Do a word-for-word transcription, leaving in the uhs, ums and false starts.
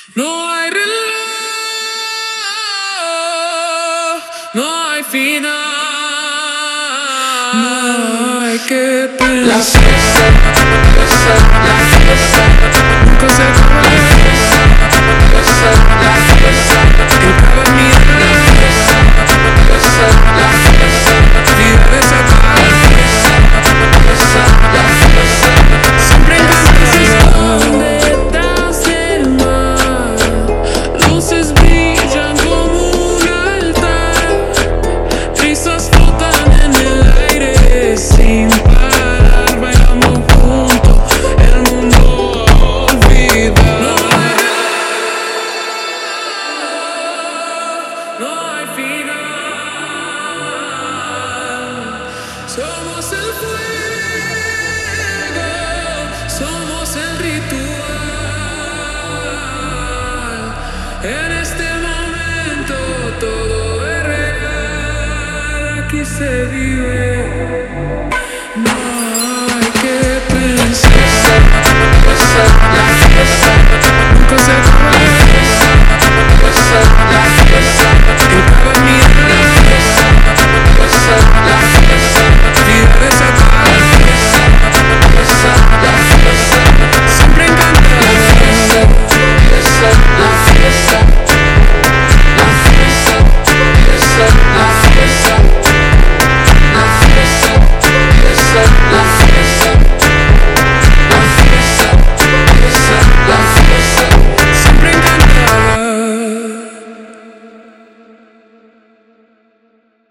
No hay reloj, no hay final, no hay que pensar. La fiesta, la fiesta, nunca se acaba. La fiesta, la fiesta, en cada mirada. La fiesta, la fiesta, vida desatada. La fiesta, la fiesta, siempre en casa se esconde tras el mar. Luces brillan como un altar, risas flotan en el aire sin parar, bailando juntos, el mundo a olvidar. No hay final, somos el fuego, somos el ritual. En este momento todo es real, aquí se vive.